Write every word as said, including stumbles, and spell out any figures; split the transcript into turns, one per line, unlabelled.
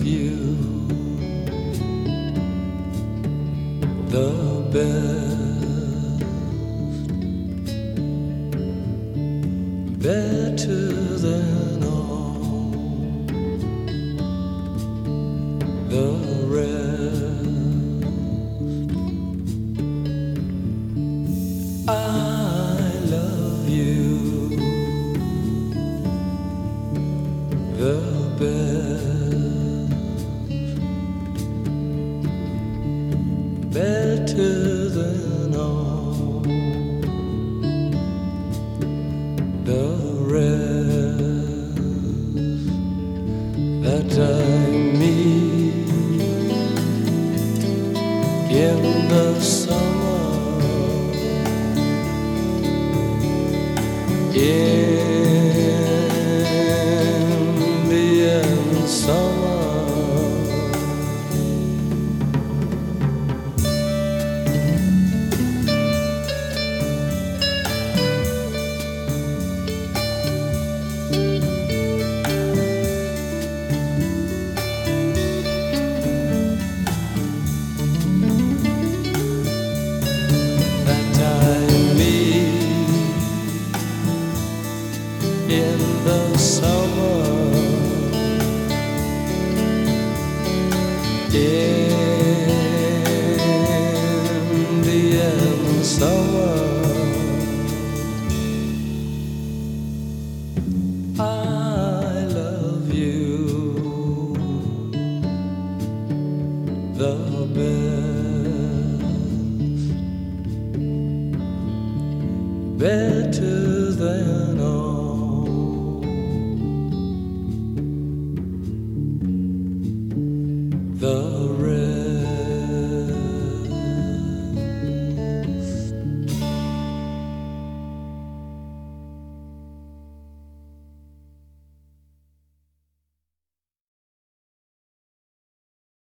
you the best, better than all the rest. I love you the best, better than all the rest that I meet in the summer, Indian summer. In the summer, Indian summer, I love you the best, better than all the